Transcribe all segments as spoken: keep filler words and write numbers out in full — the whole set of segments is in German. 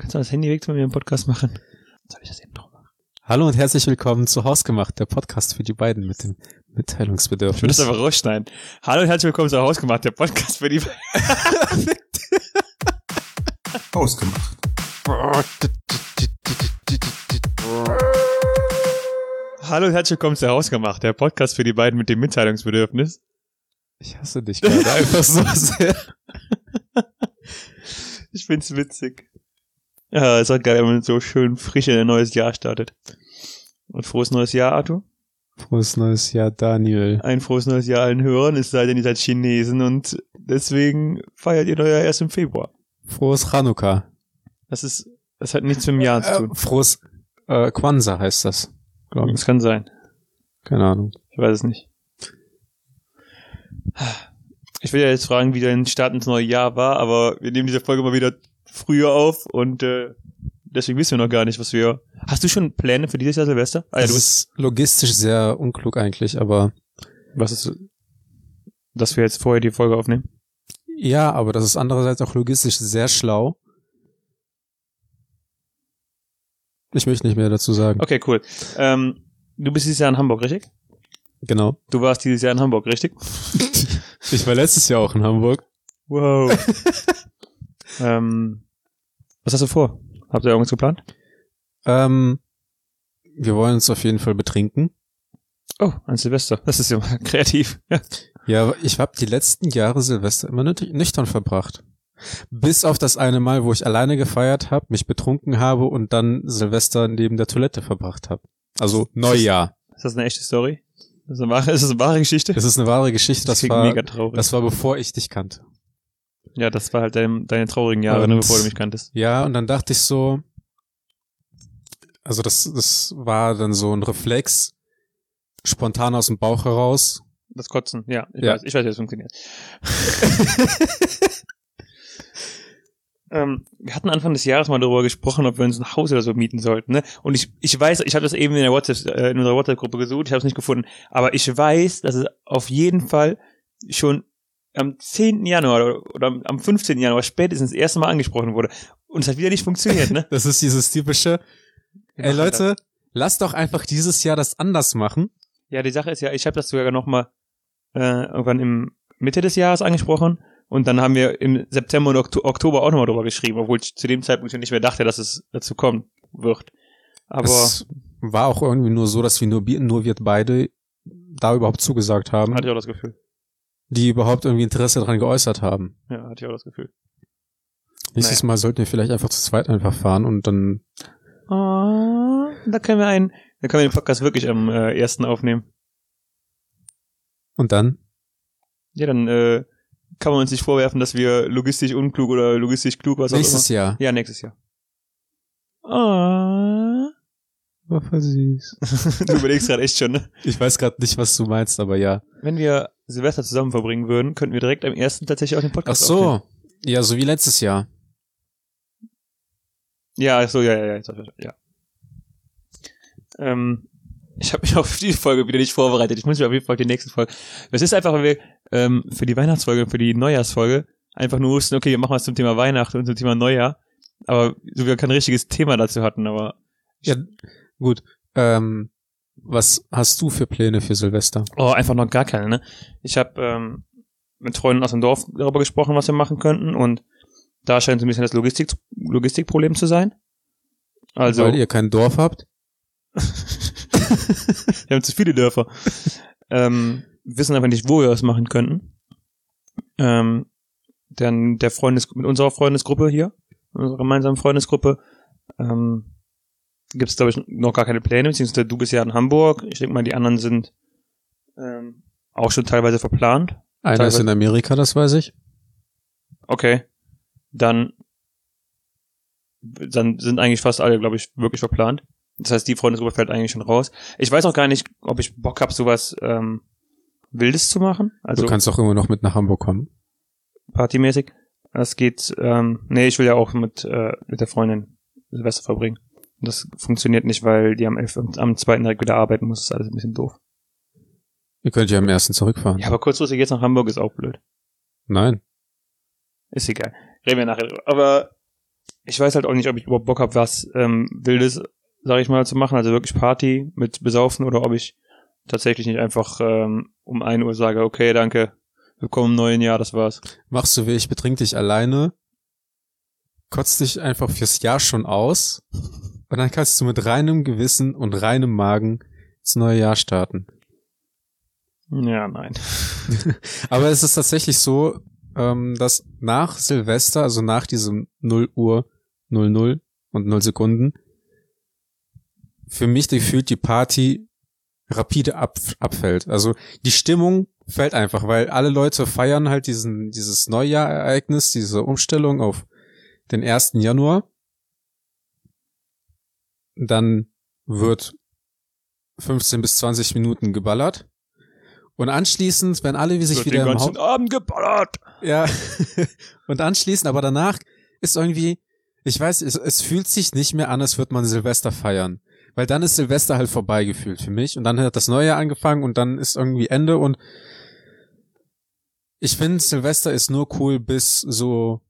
Kannst du das Handy weg, wenn wir einen Podcast machen? Soll ich das eben noch machen? Hallo und herzlich willkommen zu Hausgemacht, der Podcast für die beiden mit dem Mitteilungsbedürfnis. Ich will das aber rausschneiden. Hallo und herzlich willkommen zu Hausgemacht, der Podcast für die beiden. Hausgemacht. Hallo und herzlich willkommen zu Hausgemacht, der Podcast für die beiden mit dem Mitteilungsbedürfnis. Ich hasse dich gerade einfach so sehr. Ich find's witzig. Ja, es hat geil, wenn man so schön frisch in ein neues Jahr startet. Und frohes neues Jahr, Arthur. Frohes neues Jahr, Daniel. Ein frohes neues Jahr allen Hörern, es sei denn, ihr seid Chinesen und deswegen feiert ihr euer erst im Februar. Frohes Chanukka. Das ist, das hat nichts mit dem Jahr zu tun. Äh, frohes äh, Kwanzaa heißt das, glaube ich. Das kann sein. Keine Ahnung. Ich weiß es nicht. Ich will ja jetzt fragen, wie dein Start ins neue Jahr war, aber wir nehmen diese Folge mal wieder früher auf und äh, deswegen wissen wir noch gar nicht, was wir... Hast du schon Pläne für dieses Jahr Silvester? Ah, ja, das du ist logistisch sehr unklug eigentlich, aber... Was ist... Dass wir jetzt vorher die Folge aufnehmen? Ja, aber das ist andererseits auch logistisch sehr schlau. Ich möchte nicht mehr dazu sagen. Okay, cool. Ähm, du bist dieses Jahr in Hamburg, richtig? Genau. Du warst dieses Jahr in Hamburg, richtig? Ich war letztes Jahr auch in Hamburg. Wow. ähm, was hast du vor? Habt ihr irgendwas geplant? Ähm, wir wollen uns auf jeden Fall betrinken. Oh, ein Silvester. Das ist ja mal kreativ. Ja, ja, ich habe die letzten Jahre Silvester immer nüchtern verbracht. Bis auf das eine Mal, wo ich alleine gefeiert habe, mich betrunken habe und dann Silvester neben der Toilette verbracht habe. Also Neujahr. Ist das eine echte Story? Ist das eine wahre, ist das eine wahre Geschichte? Das ist eine wahre Geschichte. Das, das war mega traurig. Das war bevor ich dich kannte. Ja, das war halt dein, deine traurigen Jahre, ne, bevor du mich kanntest. Ja, und dann dachte ich so, also das, das war dann so ein Reflex, spontan aus dem Bauch heraus. Das Kotzen, ja, ich ja. weiß, ich weiß, wie das funktioniert. ähm, wir hatten Anfang des Jahres mal darüber gesprochen, ob wir uns ein Haus oder so mieten sollten, ne? Und ich, ich weiß, ich habe das eben in der WhatsApp, äh, in unserer WhatsApp-Gruppe gesucht, ich habe es nicht gefunden, aber ich weiß, dass es auf jeden Fall schon am zehnten Januar oder, oder am fünfzehnten Januar spätestens das erste Mal angesprochen wurde. Und es hat wieder nicht funktioniert, ne? Das ist dieses typische, ey Leute, lass doch einfach dieses Jahr das anders machen. Ja, die Sache ist ja, ich habe das sogar noch mal äh, irgendwann im Mitte des Jahres angesprochen und dann haben wir im September und Oktober auch nochmal drüber geschrieben, obwohl ich zu dem Zeitpunkt schon nicht mehr dachte, dass es dazu kommen wird. Aber es war auch irgendwie nur so, dass wir nur, nur wir beide da überhaupt zugesagt haben. Hatte ich auch das Gefühl. Die überhaupt irgendwie Interesse daran geäußert haben. Ja, hatte ich auch das Gefühl. Nächstes naja. Mal sollten wir vielleicht einfach zu zweit einfach fahren und dann... Oh, da können wir einen, da können wir den Podcast wirklich am äh, ersten aufnehmen. Und dann? Ja, dann äh, kann man uns nicht vorwerfen, dass wir logistisch unklug oder logistisch klug, was auch immer. Nächstes Jahr. Ja, nächstes Jahr. Oh. War voll süß. Du überlegst gerade echt schon, ne? Ich weiß gerade nicht, was du meinst, aber ja. Wenn wir Silvester zusammen verbringen würden, könnten wir direkt am ersten tatsächlich auch den Podcast Ach so. aufnehmen. Ja, so wie letztes Jahr. Ja, ach so, ja, ja, ja. ja. Ähm, ich habe mich auf die Folge wieder nicht vorbereitet. Ich muss mich auf jeden Fall auf die nächste Folge. Das ist einfach, weil wir ähm, für die Weihnachtsfolge, für die Neujahrsfolge einfach nur wussten, okay, wir machen was zum Thema Weihnachten und zum Thema Neujahr. Aber so wir kein richtiges Thema dazu hatten, aber... Ja, gut. Ähm, was hast du für Pläne für Silvester? Oh, einfach noch gar keine, ne? Ich habe ähm, mit Freunden aus dem Dorf darüber gesprochen, was wir machen könnten und da scheint so ein bisschen das Logistik, Logistikproblem zu sein. Also, weil ihr kein Dorf habt? Wir haben zu viele Dörfer. ähm, wissen aber nicht, wo wir das machen könnten. Ähm, denn der Freundes mit unserer Freundesgruppe hier, unserer gemeinsamen Freundesgruppe, ähm, gibt es, glaube ich, noch gar keine Pläne, beziehungsweise du bist ja in Hamburg. Ich denke mal, die anderen sind ähm, auch schon teilweise verplant. Einer teilweise. ist in Amerika, das weiß ich. Okay. Dann, dann sind eigentlich fast alle, glaube ich, wirklich verplant. Das heißt, die Freundesgruppe fällt eigentlich schon raus. Ich weiß auch gar nicht, ob ich Bock habe, sowas ähm, Wildes zu machen. Also du kannst auch immer noch mit nach Hamburg kommen. Partymäßig. Das geht, ähm, nee, ich will ja auch mit äh, mit der Freundin Silvester verbringen. Das funktioniert nicht, weil die am elften am zweiten direkt wieder arbeiten muss. Das ist alles ein bisschen doof. Ihr könnt ja am ersten zurückfahren. Ja, aber kurzfristig jetzt nach Hamburg ist auch blöd. Nein. Ist egal. Reden wir nachher drüber. Aber ich weiß halt auch nicht, ob ich überhaupt Bock habe, was ähm, Wildes, sag ich mal, zu machen, also wirklich Party mit Besaufen oder ob ich tatsächlich nicht einfach ähm, um ein Uhr sage, okay, danke, willkommen im neuen Jahr, das war's. Machst du wie ich, betrink dich alleine, kotzt dich einfach fürs Jahr schon aus und dann kannst du mit reinem Gewissen und reinem Magen ins neue Jahr starten. Ja, nein. Aber es ist tatsächlich so, ähm, dass nach Silvester, also nach diesem null Uhr null null und null Sekunden, für mich gefühlt die Party rapide ab, abfällt. Also die Stimmung fällt einfach, weil alle Leute feiern halt diesen dieses Neujahrereignis, diese Umstellung auf den ersten Januar. Dann wird fünfzehn bis zwanzig Minuten geballert. Und anschließend, wenn alle wie sich wird wieder den im ganzen Haus... Abend geballert. Ja. Und anschließend, aber danach ist irgendwie, ich weiß, es, es fühlt sich nicht mehr an, als würde man Silvester feiern. Weil dann ist Silvester halt vorbei gefühlt für mich. Und dann hat das neue Jahr angefangen und dann ist irgendwie Ende. Und ich finde, Silvester ist nur cool bis so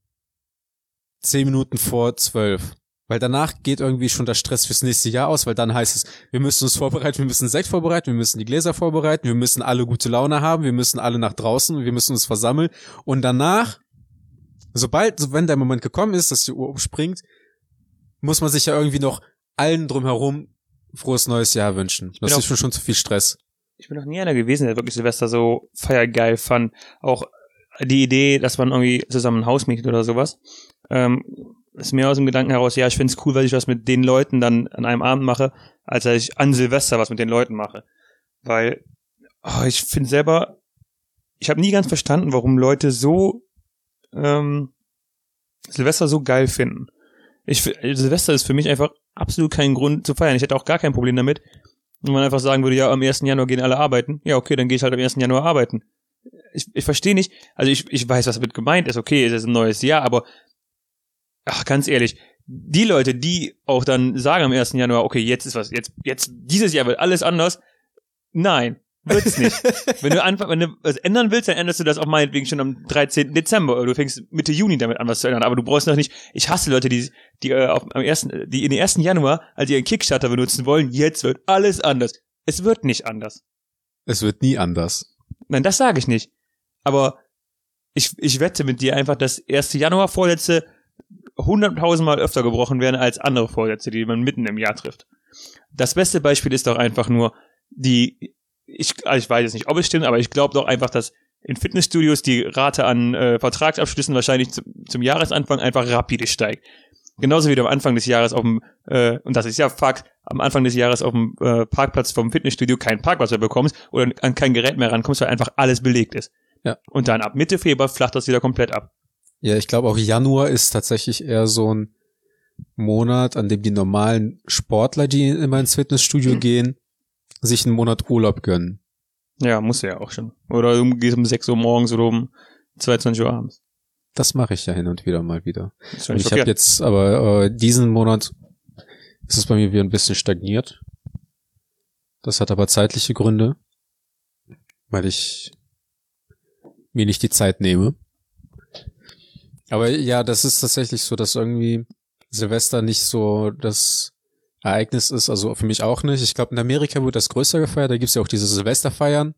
zehn Minuten vor zwölf. Weil danach geht irgendwie schon der Stress fürs nächste Jahr aus, weil dann heißt es, wir müssen uns vorbereiten, wir müssen Sekt vorbereiten, wir müssen die Gläser vorbereiten, wir müssen alle gute Laune haben, wir müssen alle nach draußen, wir müssen uns versammeln. Und danach, sobald, so wenn der Moment gekommen ist, dass die Uhr umspringt, muss man sich ja irgendwie noch allen drumherum frohes neues Jahr wünschen. Das ist schon schon zu viel Stress. Ich bin noch nie einer gewesen, der wirklich Silvester so feiergeil fand. Auch die Idee, dass man irgendwie zusammen ein Haus mietet oder sowas, ähm, ist mir aus dem Gedanken heraus, ja, ich find's cool, weil ich was mit den Leuten dann an einem Abend mache, als dass ich an Silvester was mit den Leuten mache. Weil oh, ich finde selber, ich habe nie ganz verstanden, warum Leute so ähm, Silvester so geil finden. Ich Silvester ist für mich einfach absolut kein Grund zu feiern. Ich hätte auch gar kein Problem damit, wenn man einfach sagen würde, ja, am ersten Januar gehen alle arbeiten. Ja, okay, dann gehe ich halt am ersten Januar arbeiten. Ich, ich verstehe nicht, also ich, ich weiß, was damit gemeint ist. Okay, es ist ein neues Jahr, aber ach, ganz ehrlich, die Leute, die auch dann sagen am ersten Januar, okay, jetzt ist was, jetzt, jetzt, dieses Jahr wird alles anders. Nein, wird's nicht. Wenn du einfach, wenn du was ändern willst, dann änderst du das auch meinetwegen schon am dreizehnten Dezember oder du fängst Mitte Juni damit an, was zu ändern. Aber du brauchst noch nicht, ich hasse Leute, die, die, äh, auf, am ersten, die in den ersten Januar, als ihren Kickstarter benutzen wollen, jetzt wird alles anders. Es wird nicht anders. Es wird nie anders. Nein, das sage ich nicht. Aber ich, ich wette mit dir einfach, dass erste Januar-Vorsätze hunderttausendmal öfter gebrochen werden als andere Vorsätze, die man mitten im Jahr trifft. Das beste Beispiel ist doch einfach nur die, ich, also ich weiß jetzt nicht, ob es stimmt, aber ich glaube doch einfach, dass in Fitnessstudios die Rate an äh, Vertragsabschlüssen wahrscheinlich zum, zum Jahresanfang einfach rapide steigt. Genauso wie du am Anfang des Jahres auf dem, äh, und das ist ja Fakt, am Anfang des Jahres auf dem äh, Parkplatz vom Fitnessstudio keinen Parkplatz mehr bekommst oder an kein Gerät mehr rankommst, weil einfach alles belegt ist. Ja. Und dann ab Mitte Februar flacht das wieder komplett ab. Ja, ich glaube auch Januar ist tatsächlich eher so ein Monat, an dem die normalen Sportler, die immer ins Fitnessstudio mhm. gehen, sich einen Monat Urlaub gönnen. Ja, muss ja auch schon. Oder du gehst um sechs Uhr morgens oder um zweiundzwanzig Uhr abends. Das mache ich ja hin und wieder mal wieder. Und ich habe jetzt, aber äh, diesen Monat ist es bei mir wieder ein bisschen stagniert. Das hat aber zeitliche Gründe, weil ich mir nicht die Zeit nehme. Aber ja, das ist tatsächlich so, dass irgendwie Silvester nicht so das Ereignis ist, also für mich auch nicht. Ich glaube, in Amerika wird das größer gefeiert, da gibt's ja auch diese Silvesterfeiern.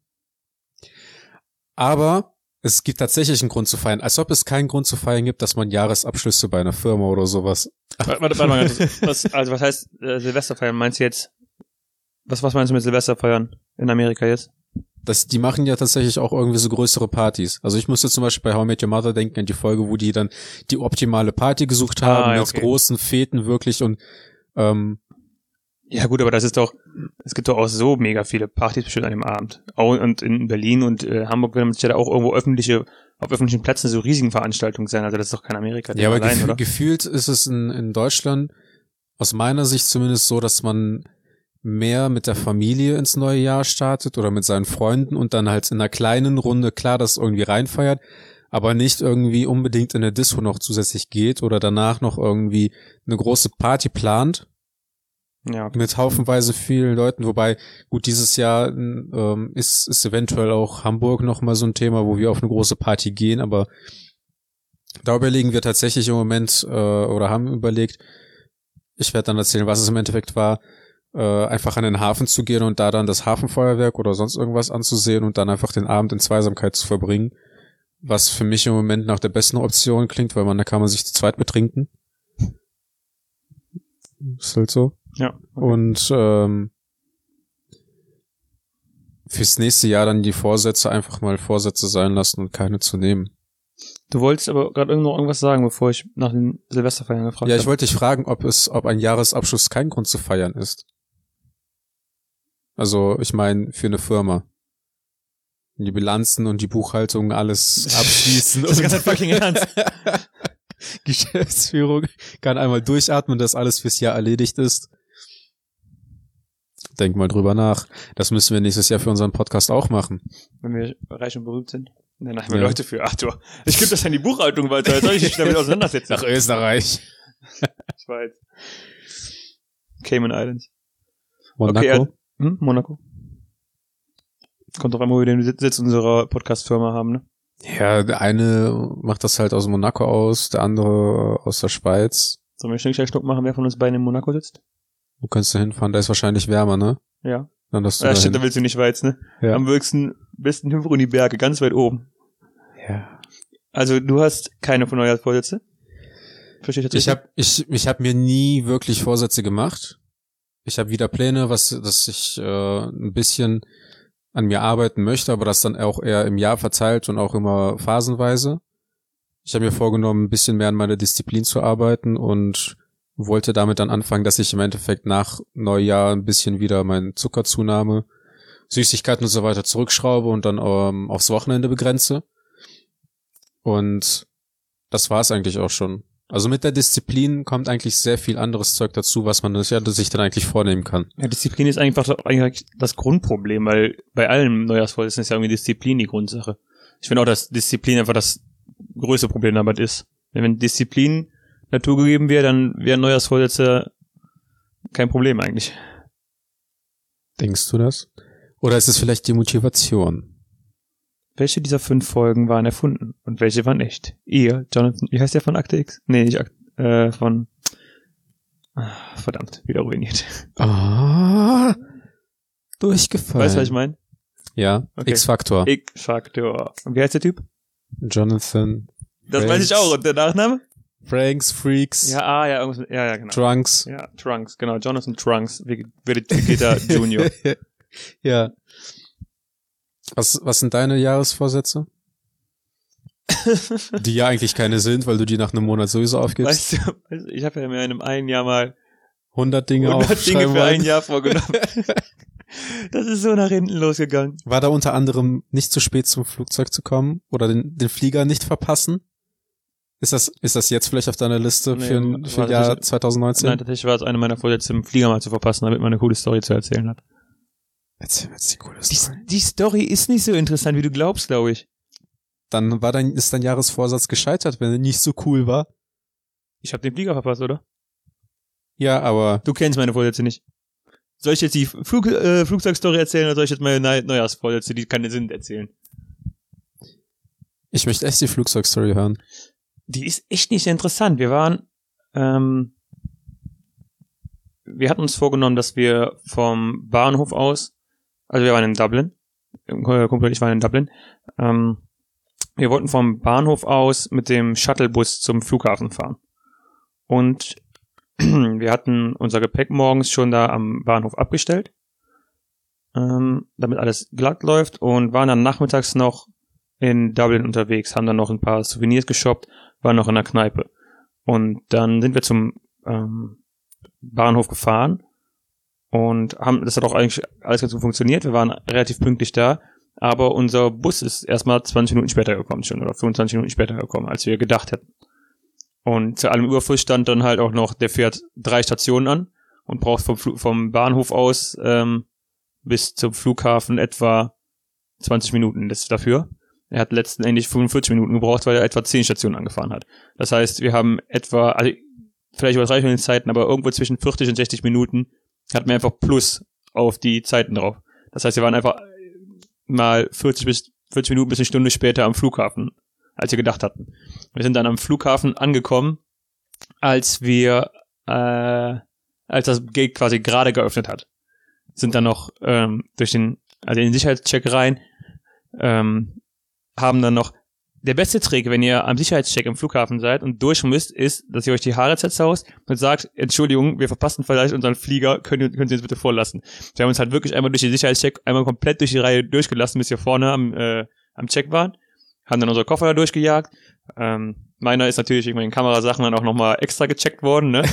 Aber es gibt tatsächlich einen Grund zu feiern, als ob es keinen Grund zu feiern gibt, dass man Jahresabschlüsse bei einer Firma oder sowas. Warte, warte, warte mal, was, also was heißt äh, Silvesterfeiern? Meinst du jetzt, was, was meinst du mit Silvesterfeiern in Amerika jetzt? Das, die machen ja tatsächlich auch irgendwie so größere Partys. Also ich musste zum Beispiel bei How I Met Your Mother denken, an die Folge, wo die dann die optimale Party gesucht haben, ah, ja, mit okay. großen Feten wirklich und ähm, ja gut, aber das ist doch, es gibt doch auch so mega viele Partys bestimmt an dem Abend. Auch, und in Berlin und äh, Hamburg wird man sich ja da auch irgendwo öffentliche, auf öffentlichen Plätzen so riesigen Veranstaltungen sein. Also das ist doch kein Amerika. Ja, aber allein, gef- oder? gefühlt ist es in, in Deutschland aus meiner Sicht zumindest so, dass man mehr mit der Familie ins neue Jahr startet oder mit seinen Freunden und dann halt in einer kleinen Runde klar das irgendwie reinfeiert, aber nicht irgendwie unbedingt in der Disco noch zusätzlich geht oder danach noch irgendwie eine große Party plant. Ja. Okay. Mit haufenweise vielen Leuten, wobei, gut, dieses Jahr ähm, ist, ist eventuell auch Hamburg noch mal so ein Thema, wo wir auf eine große Party gehen, aber Da überlegen wir tatsächlich im Moment, äh, oder haben überlegt, ich werde dann erzählen, was es im Endeffekt war, äh, einfach an den Hafen zu gehen und da dann das Hafenfeuerwerk oder sonst irgendwas anzusehen und dann einfach den Abend in Zweisamkeit zu verbringen, was für mich im Moment nach der besten Option klingt, weil man, da kann man sich zu zweit betrinken. Ist halt so. Ja. Okay. Und ähm, fürs nächste Jahr dann die Vorsätze einfach mal Vorsätze sein lassen und keine zu nehmen. Du wolltest aber gerade irgendwo irgendwas sagen, bevor ich nach den Silvesterfeiern gefragt habe. Ja, ich wollte dich fragen, ob es, ob ein Jahresabschluss kein Grund zu feiern ist. Also, ich meine, für eine Firma. Die Bilanzen und die Buchhaltung alles abschließen. Das ist ganz fucking ernst. Geschäftsführung kann einmal durchatmen, dass alles fürs Jahr erledigt ist. Denk mal drüber nach. Das müssen wir nächstes Jahr für unseren Podcast auch machen. Wenn wir reich und berühmt sind. Dann haben wir Ja. Leute für. Arthur, ich gebe das an die Buchhaltung weiter. Soll ich mich damit auseinandersetzen? Nach Österreich. Schweiz. Cayman Islands. Monaco. Okay, ja. Hm? Monaco. Kommt doch einmal, wo wir den Sitz unserer Podcast-Firma haben, ne? Ja, der eine macht das halt aus Monaco aus, der andere aus der Schweiz. Sollen wir Schnick, Schnack, Schnuck machen, wer von uns beiden in Monaco sitzt? Wo kannst du hinfahren? Da ist wahrscheinlich wärmer, ne? Ja. Dann dass du Ja, dahin. stimmt, da willst du nicht Schweiz, ne? Ja. Am höchsten, besten Hüpfer die Berge, ganz weit oben. Ja. Also, du hast keine von Neujahrsvorsätze? Verstehe ich das Ich habe ich ich habe mir nie wirklich Vorsätze gemacht. Ich habe wieder Pläne, was dass ich äh, ein bisschen an mir arbeiten möchte, aber das dann auch eher im Jahr verteilt und auch immer phasenweise. Ich habe mir vorgenommen, ein bisschen mehr an meiner Disziplin zu arbeiten und wollte damit dann anfangen, dass ich im Endeffekt nach Neujahr ein bisschen wieder meine Zuckerzunahme, Süßigkeiten und so weiter zurückschraube und dann ähm, aufs Wochenende begrenze. Und das war's eigentlich auch schon. Also mit der Disziplin kommt eigentlich sehr viel anderes Zeug dazu, was man sich dann eigentlich vornehmen kann. Ja, Disziplin ist einfach eigentlich das Grundproblem, weil bei allen Neujahrsvorsätzen ist ja irgendwie Disziplin die Grundsache. Ich finde auch, dass Disziplin einfach das größte Problem dabei ist. Wenn Disziplin naturgegeben wäre, dann wären Neujahrsvorsätze kein Problem eigentlich. Denkst du das? Oder ist es vielleicht die Motivation? Welche dieser fünf Folgen waren erfunden und welche waren echt? Ihr, Jonathan, wie heißt der von Akte X? Nee, nicht Akte, äh, von, ah, verdammt, wieder ruiniert. Ah, durchgefallen. Weißt du, was ich meine? Ja, Okay. X-Factor. X-Factor. Und wie heißt der Typ? Jonathan. Das Franks. weiß ich auch. Und der Nachname? Franks, Freaks, Ja, ah, ja, irgendwas mit, ja, ja, genau. Trunks. Ja, Trunks, genau. Jonathan Trunks, Vegeta Junior. Ja. Was, was sind deine Jahresvorsätze? Die ja eigentlich keine sind, weil du die nach einem Monat sowieso aufgibst. Weißt du, weißt du, ich habe ja mir in einem einen Jahr mal hundert Dinge hundert Dinge aufschreiben für ein wollen. Jahr vorgenommen. Das ist so nach hinten losgegangen. War da unter anderem nicht zu spät zum Flugzeug zu kommen oder den, den Flieger nicht verpassen? Ist das, ist das jetzt vielleicht auf deiner Liste Nee, für, ein- für war ein Jahr tatsächlich- zwanzig neunzehn? Nein, tatsächlich war es eine meiner Vorsätze, im Flieger mal zu verpassen, damit man eine coole Story zu erzählen hat. Erzähl mir jetzt die coole Die, Story. die Story ist nicht so interessant, wie du glaubst, glaube ich. Dann war dein, ist dein Jahresvorsatz gescheitert, wenn er nicht so cool war. Ich habe den Flieger verpasst, oder? Ja, aber Du kennst meine Vorsätze nicht. Soll ich jetzt die Flug, äh, Flugzeugstory erzählen oder soll ich jetzt meine Neu- Neujahrsvorsätze, die keine Sinn erzählen? ich möchte echt die Flugzeugstory hören. Die ist echt nicht interessant. Wir waren, ähm, wir hatten uns vorgenommen, dass wir vom Bahnhof aus, also wir waren in Dublin, Kumpel und ich waren in Dublin, ähm, wir wollten vom Bahnhof aus mit dem Shuttlebus zum Flughafen fahren. Und wir hatten unser Gepäck morgens schon da am Bahnhof abgestellt, ähm, damit alles glatt läuft, und waren dann nachmittags noch in Dublin unterwegs, haben dann noch ein paar Souvenirs geshoppt, waren noch in der Kneipe. Und dann sind wir zum ähm, Bahnhof gefahren und haben, das hat auch eigentlich alles ganz gut funktioniert. Wir waren relativ pünktlich da, aber unser Bus ist erstmal zwanzig Minuten später gekommen schon, oder fünfundzwanzig Minuten später gekommen, als wir gedacht hätten. Und zu allem Überfluss stand dann halt auch noch, der fährt drei Stationen an und braucht vom, Fl- vom Bahnhof aus ähm, bis zum Flughafen etwa zwanzig Minuten das dafür. Er hat letztendlich fünfundvierzig Minuten gebraucht, weil er etwa zehn Stationen angefahren hat. Das heißt, wir haben etwa, also vielleicht übertreiben wir die Zeiten, aber irgendwo zwischen vierzig und sechzig Minuten hatten wir einfach Plus auf die Zeiten drauf. Das heißt, wir waren einfach mal vierzig bis vierzig Minuten bis eine Stunde später am Flughafen. als wir gedacht hatten. Wir sind dann am Flughafen angekommen, als wir, äh, als das Gate quasi gerade geöffnet hat. Sind dann noch ähm, durch den, also in den Sicherheitscheck rein, ähm, haben dann noch, der beste Trick, wenn ihr am Sicherheitscheck im Flughafen seid und durch müsst, ist, dass ihr euch die Haare zerzaust und sagt, Entschuldigung, wir verpassen vielleicht unseren Flieger, können, können Sie uns bitte vorlassen. Wir haben uns halt wirklich einmal durch den Sicherheitscheck, einmal komplett durch die Reihe durchgelassen, bis wir vorne am, äh, am Check waren, haben dann unsere Koffer da durchgejagt. Ähm, meiner ist natürlich wegen meinen Kamerasachen dann auch nochmal extra gecheckt worden, ne?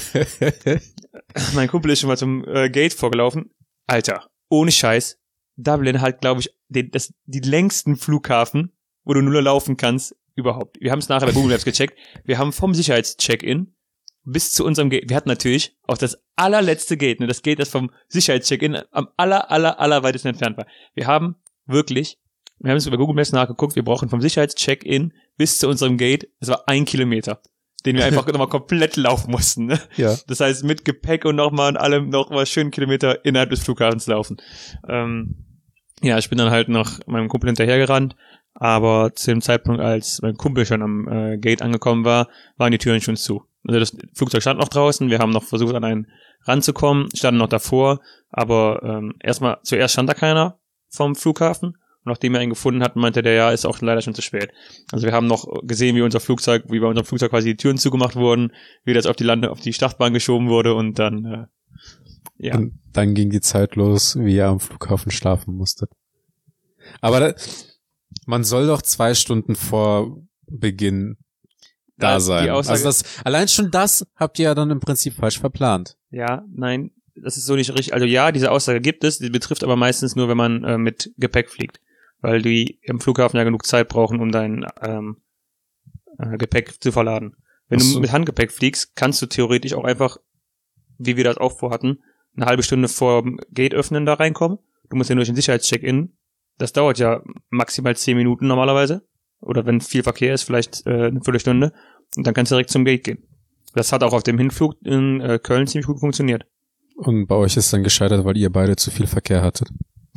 Mein Kumpel ist schon mal zum äh, Gate vorgelaufen. Alter, ohne Scheiß, Dublin hat, glaube ich, den, das, die längsten Flughafen, wo du nur laufen kannst, überhaupt. Wir haben es nachher bei Google Maps gecheckt. Wir haben vom Sicherheitscheck-In bis zu unserem Gate, wir hatten natürlich auch das allerletzte Gate, ne, das Gate, das vom Sicherheitscheck-In am aller, aller, aller weitesten entfernt war. Wir haben wirklich, wir haben es über Google Maps nachgeguckt, wir brauchen vom Sicherheitscheck-In bis zu unserem Gate, das war ein Kilometer, den wir einfach nochmal komplett laufen mussten, ne? Ja. Das heißt, mit Gepäck und nochmal und allem nochmal schön Kilometer innerhalb des Flughafens laufen. Ähm, ja, ich bin dann halt noch meinem Kumpel hinterhergerannt, aber zu dem Zeitpunkt, als mein Kumpel schon am äh, Gate angekommen war, waren die Türen schon zu. Also das Flugzeug stand noch draußen, wir haben noch versucht, an einen ranzukommen, standen noch davor, aber ähm, erstmal, zuerst stand da keiner vom Flughafen und nachdem er ihn gefunden hat, meinte der, ja, ist auch leider schon zu spät. Also wir haben noch gesehen, wie unser Flugzeug, wie bei unserem Flugzeug quasi die Türen zugemacht wurden, wie das auf die Lande, auf die Startbahn geschoben wurde und dann, äh, ja. Und dann ging die Zeit los, wie er am Flughafen schlafen musste. Aber da, man soll doch zwei Stunden vor Beginn da Ja, sein. die Aussage- Also das, allein schon das habt ihr ja dann im Prinzip falsch verplant. Ja, nein, das ist so nicht richtig. Also ja, diese Aussage gibt es, die betrifft aber meistens nur, wenn man äh, mit Gepäck fliegt. Weil die im Flughafen ja genug Zeit brauchen, um dein ähm, äh, Gepäck zu verladen. Wenn Ach so. du mit Handgepäck fliegst, kannst du theoretisch auch einfach, wie wir das auch vorhatten, eine halbe Stunde vor dem Gate öffnen da reinkommen. Du musst ja durch den Sicherheitscheck-In. Das dauert ja maximal zehn Minuten normalerweise. Oder wenn viel Verkehr ist, vielleicht äh, eine Viertelstunde. Und dann kannst du direkt zum Gate gehen. Das hat auch auf dem Hinflug in äh, Köln ziemlich gut funktioniert. Und bei euch ist dann gescheitert, weil ihr beide zu viel Verkehr hattet.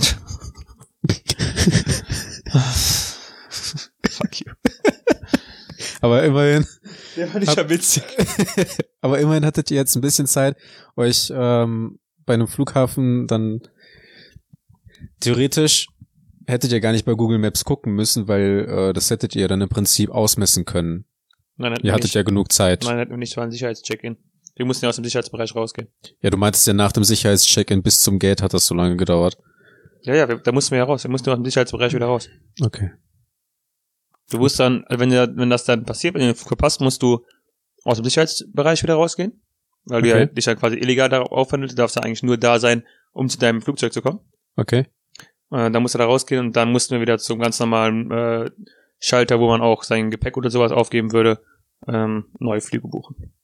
Fuck you. Aber immerhin, Der war nicht ja witzig. aber immerhin hattet ihr jetzt ein bisschen Zeit, euch ähm, bei einem Flughafen dann theoretisch hättet ihr gar nicht bei Google Maps gucken müssen, weil äh, das hättet ihr dann im Prinzip ausmessen können. Nein, hätten Ihr wir hattet nicht. ja genug Zeit. Nein, hätten wir nicht, war ein Sicherheitscheck-In. Wir mussten ja aus dem Sicherheitsbereich rausgehen. Ja, du meintest ja nach dem Sicherheitscheck-In bis zum Gate hat das so lange gedauert. Ja, ja, wir, da mussten wir ja raus. Wir mussten aus dem Sicherheitsbereich wieder raus. Okay. Du musst dann, wenn, der, wenn das dann passiert, wenn du den Flug verpasst, musst du aus dem Sicherheitsbereich wieder rausgehen. Weil du Okay. ja dich ja quasi illegal darauf aufhandelst. Du darfst ja eigentlich nur da sein, um zu deinem Flugzeug zu kommen. Okay. Äh, dann musst du da rausgehen und dann mussten wir wieder zum ganz normalen äh, Schalter, wo man auch sein Gepäck oder sowas aufgeben würde, ähm, neue Flüge buchen.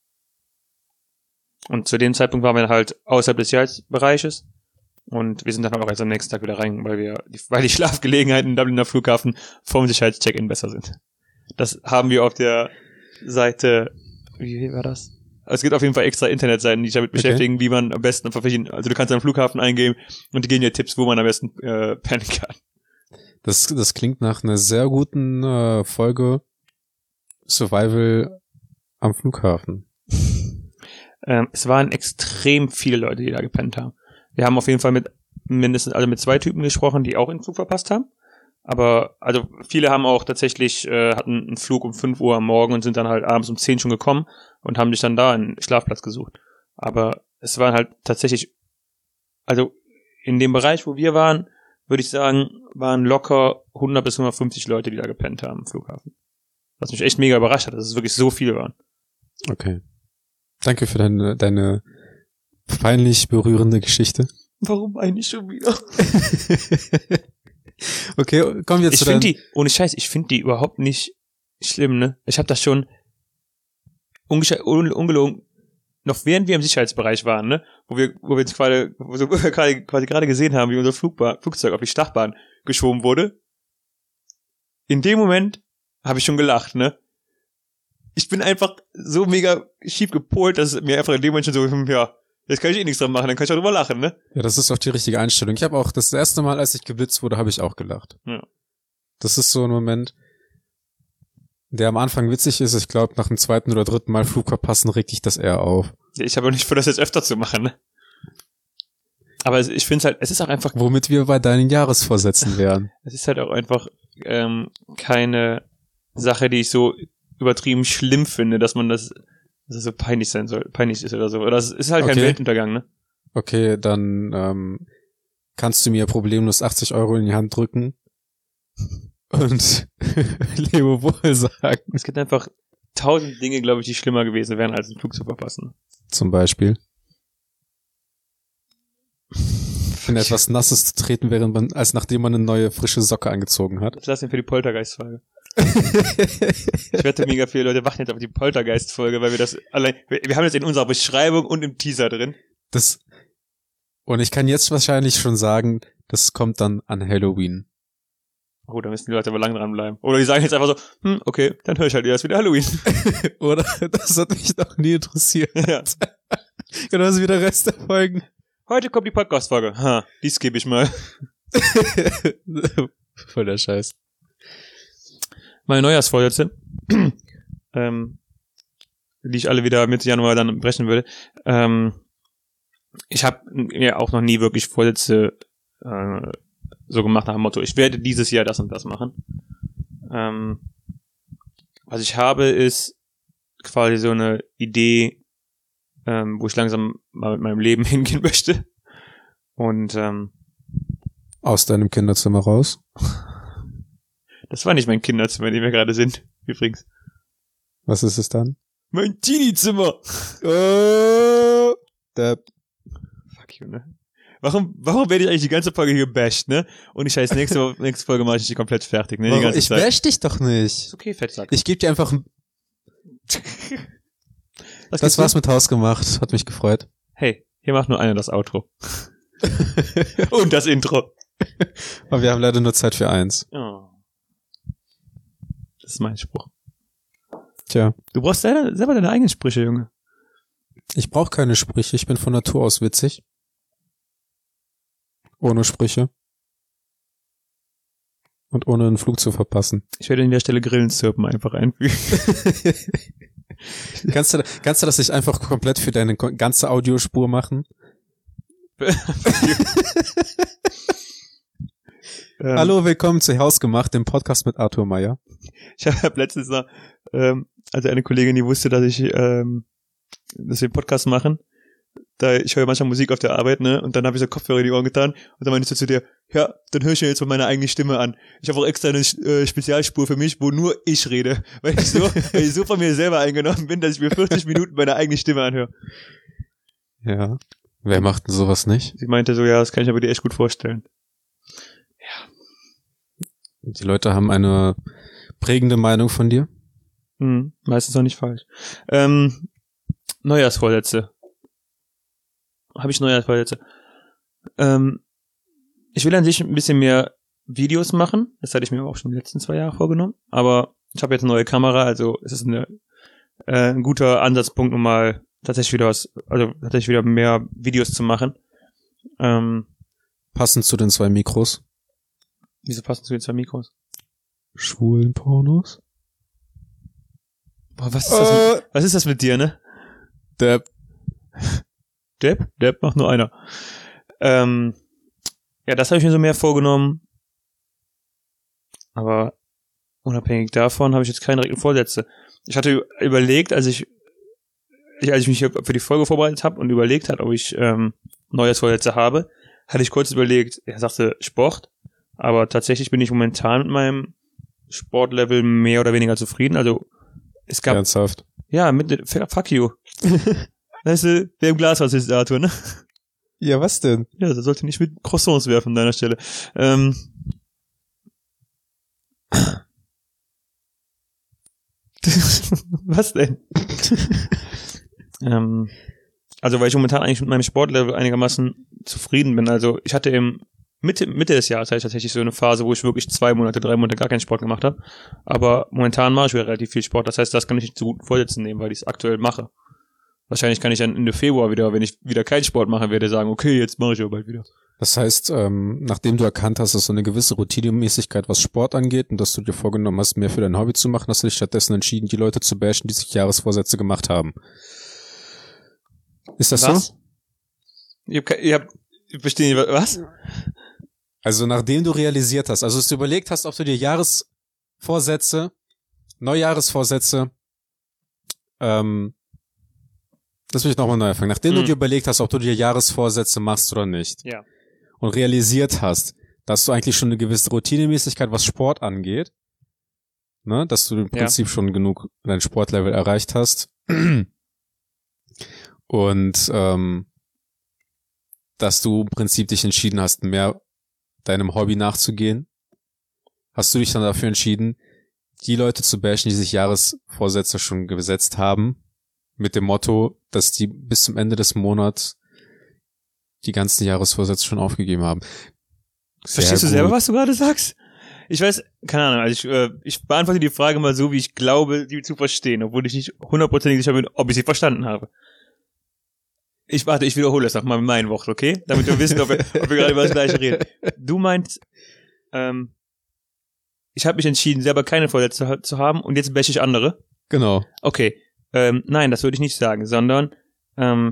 Und zu dem Zeitpunkt waren wir halt außerhalb des Sicherheitsbereiches und wir sind dann auch erst am nächsten Tag wieder rein, weil wir, weil die Schlafgelegenheiten im Dubliner Flughafen vom Sicherheitscheck-In besser sind. Das haben wir auf der Seite, wie war das? Es gibt auf jeden Fall extra Internetseiten, die sich damit Okay. beschäftigen, wie man am besten, also du kannst am Flughafen eingeben und die geben dir Tipps, wo man am besten äh, pennen kann. Das, das klingt nach einer sehr guten äh, Folge Survival am Flughafen. Ähm, es waren extrem viele Leute, die da gepennt haben. Wir haben auf jeden Fall mit mindestens, also mit zwei Typen gesprochen, die auch den Flug verpasst haben. Aber, also viele haben auch tatsächlich, äh, hatten einen Flug um fünf Uhr am Morgen und sind dann halt abends um zehn schon gekommen und haben sich dann da einen Schlafplatz gesucht. Aber es waren halt tatsächlich, also in dem Bereich, wo wir waren, würde ich sagen, waren locker hundert bis hundertfünfzig Leute, die da gepennt haben im Flughafen. Was mich echt mega überrascht hat, dass es wirklich so viele waren. Okay. Danke für deine, deine peinlich berührende Geschichte. Warum eigentlich schon wieder? Okay, kommen wir jetzt Ich zu finde deinem... die, ohne Scheiß, ich finde die überhaupt nicht schlimm, ne? Ich habe das schon ungesche- un, ungelogen, noch während wir im Sicherheitsbereich waren, ne? Wo wir, wo wir jetzt gerade, wo wir gerade, quasi gerade gesehen haben, wie unser Flugbahn, Flugzeug auf die Startbahn geschoben wurde. In dem Moment habe ich schon gelacht, ne? Ich bin einfach so mega schief gepolt, dass es mir einfach in dem Moment schon so, hm, ja, jetzt kann ich eh nichts dran machen, dann kann ich auch drüber lachen, ne? Ja, das ist auch die richtige Einstellung. Ich habe auch das erste Mal, als ich geblitzt wurde, habe ich auch gelacht. Ja. Das ist so ein Moment, Der am Anfang witzig ist, ich glaube, nach dem zweiten oder dritten Mal Flug verpassen regt dich das eher auf. Ich habe auch nicht vor, das jetzt öfter zu machen, ne? Aber ich finde es halt, es ist auch einfach... Womit wir bei deinen Jahresvorsätzen wären. Es ist halt auch einfach ähm, keine Sache, die ich so übertrieben schlimm finde, dass man das, dass es so peinlich sein soll, peinlich ist oder so. Oder es ist halt kein Okay. Weltuntergang, ne? Okay, dann ähm, kannst du mir problemlos achtzig Euro in die Hand drücken und lebe wohl sagen. Es gibt einfach tausend Dinge, glaube ich, die schlimmer gewesen wären, als einen Flug zu verpassen. Zum Beispiel. In etwas Nasses zu treten, während man, als nachdem man eine neue frische Socke angezogen hat. Das lassen wir für die Poltergeist-Folge. Ich wette, mega viele Leute warten jetzt auf die Poltergeist-Folge, weil wir das allein, wir, wir haben das in unserer Beschreibung und im Teaser drin. Das, und ich kann jetzt wahrscheinlich schon sagen, das kommt dann an Halloween. Oh, da müssen die Leute aber lang dran bleiben. Oder die sagen jetzt einfach so, hm, okay, dann höre ich halt erst wieder Halloween. Oder? Das hat mich noch nie interessiert. Ja. Genauso wie der Rest der Folgen. Heute kommt die Podcast-Folge. Ha, die skippe ich mal. Voll der Scheiß. Meine Neujahrsvorsätze, ähm, die ich alle wieder Mitte Januar dann brechen würde. Ähm, ich habe mir auch noch nie wirklich Vorsätze äh, so gemacht nach dem Motto, ich werde dieses Jahr das und das machen. Ähm, was ich habe, ist quasi so eine Idee, ähm, wo ich langsam mal mit meinem Leben hingehen möchte. Und ähm, aus deinem Kinderzimmer raus? Das war nicht mein Kinderzimmer, in dem wir gerade sind, übrigens. Was ist es dann? Mein Teenie-Zimmer! Oh, der Fuck you, ne? Warum, warum werde ich eigentlich die ganze Folge hier gebasht, ne? Und ich heiße, nächste, nächste Folge mache ich die komplett fertig, ne? Die Warum? ganze Ich Zeit. bash dich doch nicht. Ist okay, Fettsack. Ich gebe dir einfach ein... Was Das war's mit Hausgemacht. Hat mich gefreut. Hey, hier macht nur einer das Outro. Und das Intro. Aber wir haben leider nur Zeit für eins. Oh. Das ist mein Spruch. Tja. Du brauchst selber, selber deine eigenen Sprüche, Junge. Ich brauche keine Sprüche. Ich bin von Natur aus witzig. Ohne Sprüche. Und ohne einen Flug zu verpassen. Ich werde an der Stelle Grillenzirpen einfach einfügen. kannst, du, kannst du das nicht einfach komplett für deine ganze Audiospur machen? ähm, Hallo, willkommen zu Hausgemacht, dem Podcast mit Arthur Meier. Ich habe letztens noch, ähm, also eine Kollegin, die wusste, dass ich, ähm, dass wir einen Podcast machen. Da, ich höre manchmal Musik auf der Arbeit, ne, und dann habe ich so Kopfhörer in die Ohren getan und dann meinte ich so zu dir, ja, dann höre ich mir jetzt mal meine eigene Stimme an. Ich habe auch extra eine äh, Spezialspur für mich, wo nur ich rede, weil ich so, weil ich so von mir selber eingenommen bin, dass ich mir vierzig Minuten meine eigene Stimme anhöre. Ja. Wer macht denn sowas nicht? Sie meinte so, ja, das kann ich aber dir echt gut vorstellen. Die Leute haben eine prägende Meinung von dir. Hm, meistens noch nicht falsch. Ähm, Neujahrsvorsätze. Habe ich Neujahrsvorsätze? Ähm, ich will an sich ein bisschen mehr Videos machen. Das hatte ich mir auch schon die letzten zwei Jahre vorgenommen. Aber ich habe jetzt eine neue Kamera, also es ist eine, äh, ein guter Ansatzpunkt, um mal tatsächlich wieder was, also tatsächlich wieder mehr Videos zu machen. Ähm, Passend zu den zwei Mikros. wieso passen zu den zwei Mikros? Schwulen Pornos? Boah, was ist das mit, was ist das mit dir, ne? Der Depp? Depp macht nur einer. Ähm, ja, das habe ich mir so mehr vorgenommen. Aber unabhängig davon habe ich jetzt keine direkten Vorsätze. Ich hatte überlegt, als ich, ich als ich mich für die Folge vorbereitet habe und überlegt hat, ob ich ähm, Neujahrsvorsätze habe, hatte ich kurz überlegt, er sagte Sport, aber tatsächlich bin ich momentan mit meinem Sportlevel mehr oder weniger zufrieden. Also es gab... Ernsthaft? Ja, mit fuck you. Weißt du, wer im Glas was ist, Arthur, ne? Ja, was denn? Ja, das sollte nicht mit Croissants werfen an deiner Stelle. Ähm. Was denn? ähm, also, weil ich momentan eigentlich mit meinem Sportlevel einigermaßen zufrieden bin. Also, ich hatte im Mitte, Mitte des Jahres hatte ich tatsächlich so eine Phase, wo ich wirklich zwei Monate, drei Monate gar keinen Sport gemacht habe. Aber momentan mache ich wieder relativ viel Sport. Das heißt, das kann ich nicht zu guten Vorsätzen nehmen, weil ich es aktuell mache. Wahrscheinlich kann ich dann Ende Februar wieder, wenn ich wieder keinen Sport machen werde, sagen, okay, jetzt mache ich aber bald wieder. Das heißt, ähm, nachdem du erkannt hast, dass so eine gewisse Routinemäßigkeit, was Sport angeht und dass du dir vorgenommen hast, mehr für dein Hobby zu machen, hast du dich stattdessen entschieden, die Leute zu bashen, die sich Jahresvorsätze gemacht haben. Ist das was? so? Ich hab, ich hab, ich verstehe nicht, was? Also nachdem du realisiert hast, also dass du überlegt hast, ob du dir Jahresvorsätze, Neujahresvorsätze, ähm, lass mich nochmal neu anfangen. Nachdem hm. du dir überlegt hast, ob du dir Jahresvorsätze machst oder nicht. Ja. Und realisiert hast, dass du eigentlich schon eine gewisse Routinemäßigkeit, was Sport angeht, ne, dass du im Prinzip ja. schon genug dein Sportlevel erreicht hast und ähm, dass du im Prinzip dich entschieden hast, mehr deinem Hobby nachzugehen, hast du dich dann dafür entschieden, die Leute zu bashen, die sich Jahresvorsätze schon gesetzt haben, mit dem Motto, dass die bis zum Ende des Monats die ganzen Jahresvorsätze schon aufgegeben haben. Sehr Verstehst gut. Du selber, was du gerade sagst? Ich weiß, keine Ahnung, also ich, äh, ich beantworte die Frage mal so, wie ich glaube, die zu verstehen, obwohl ich nicht hundertprozentig sicher bin, ob ich sie verstanden habe. Ich warte, ich wiederhole das nochmal mit meinen Worten, okay? Damit wir wissen, ob wir, ob wir gerade über das Gleiche reden. Du meinst, ähm, ich habe mich entschieden, selber keine Vorsätze zu haben und jetzt bashe ich andere? Genau. Okay. Ähm, nein, das würde ich nicht sagen, sondern ähm,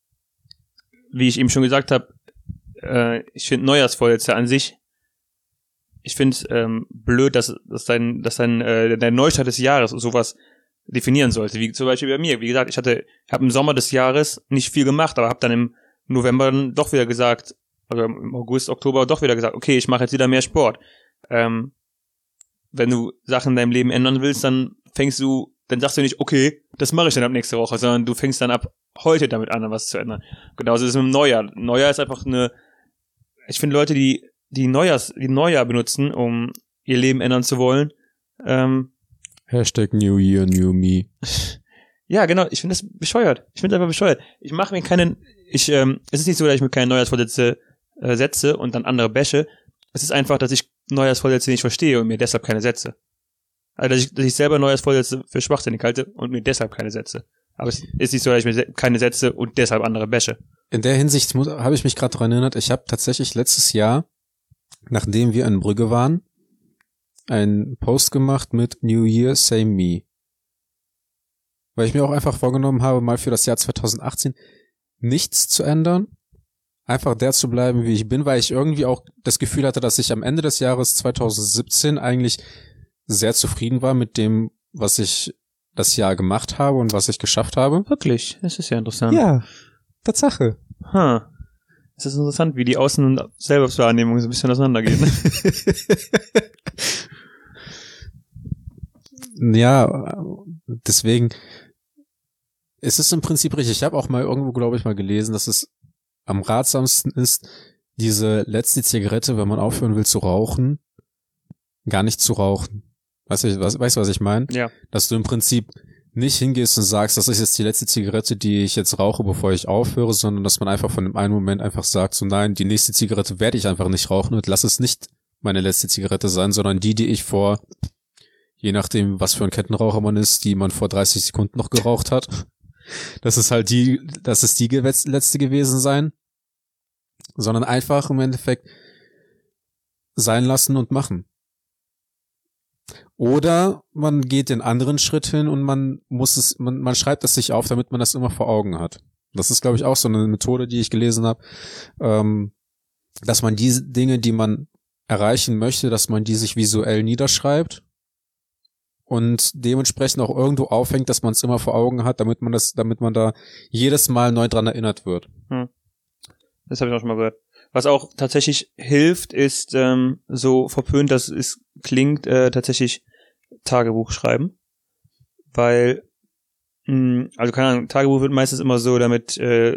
wie ich eben schon gesagt habe, äh, ich finde Neujahrsvorsätze an sich, ich finde es ähm, blöd, dass, dass dein, dass dein äh, der Neustart des Jahres sowas definieren sollte, wie zum Beispiel bei mir. Wie gesagt, ich hatte, habe im Sommer des Jahres nicht viel gemacht, aber habe dann im November dann doch wieder gesagt, oder im August, Oktober doch wieder gesagt, okay, ich mache jetzt wieder mehr Sport. Ähm, wenn du Sachen in deinem Leben ändern willst, dann fängst du dann sagst du nicht, okay, das mache ich dann ab nächste Woche, sondern du fängst dann ab heute damit an, was zu ändern. Genauso ist es mit dem Neujahr. Neujahr ist einfach eine, ich finde Leute, die, die Neujahrs, die Neujahr benutzen, um ihr Leben ändern zu wollen, ähm, Hashtag New Year, New Me. Ja, genau, ich finde das bescheuert. Ich finde es einfach bescheuert. Ich mache mir keinen, ich, ähm, es ist nicht so, dass ich mir keine Neujahrsvorsätze äh, setze und dann andere bashe. Es ist einfach, dass ich Neujahrsvorsätze nicht verstehe und mir deshalb keine setze. Also, dass ich, dass ich selber Neujahrsvorsätze für schwachsinnig halte und mir deshalb keine setze. Aber es ist nicht so, dass ich mir keine setze und deshalb andere bashe. In der Hinsicht habe ich mich gerade daran erinnert, ich habe tatsächlich letztes Jahr, nachdem wir in Brügge waren, einen Post gemacht mit New Year, Same Me. Weil ich mir auch einfach vorgenommen habe, mal für das Jahr zwanzig achtzehn nichts zu ändern, einfach der zu bleiben, wie ich bin, weil ich irgendwie auch das Gefühl hatte, dass ich am Ende des Jahres zwanzig siebzehn eigentlich sehr zufrieden war mit dem, was ich das Jahr gemacht habe und was ich geschafft habe. Wirklich? Das ist ja interessant. Ja, Tatsache. Huh. Es ist interessant, wie die Außen- und Selbstwahrnehmung so ein bisschen auseinandergehen. Ja, deswegen ist es im Prinzip richtig. Ich habe auch mal irgendwo, glaube ich, mal gelesen, dass es am ratsamsten ist, diese letzte Zigarette, wenn man aufhören will zu rauchen, gar nicht zu rauchen. Weißt du, was, weißt du, was ich meine? Ja. Dass du im Prinzip nicht hingehst und sagst, das ist jetzt die letzte Zigarette, die ich jetzt rauche, bevor ich aufhöre, sondern dass man einfach von dem einen Moment einfach sagt, so nein, die nächste Zigarette werde ich einfach nicht rauchen und lass es nicht meine letzte Zigarette sein, sondern die, die ich vor, je nachdem, was für ein Kettenraucher man ist, die man vor dreißig Sekunden noch geraucht hat. Das ist halt die, das ist die letzte gewesen sein. Sondern einfach im Endeffekt sein lassen und machen. Oder man geht den anderen Schritt hin und man muss es, man, man schreibt es sich auf, damit man das immer vor Augen hat. Das ist, glaube ich, auch so eine Methode, die ich gelesen habe, ähm, dass man diese Dinge, die man erreichen möchte, dass man die sich visuell niederschreibt und dementsprechend auch irgendwo aufhängt, dass man es immer vor Augen hat, damit man das, damit man da jedes Mal neu dran erinnert wird. Hm. Das habe ich auch schon mal gehört. Was auch tatsächlich hilft, ist ähm, so verpönt, dass es klingt, äh, tatsächlich Tagebuch schreiben. Weil, mh, also keine Ahnung, Tagebuch wird meistens immer so damit, äh,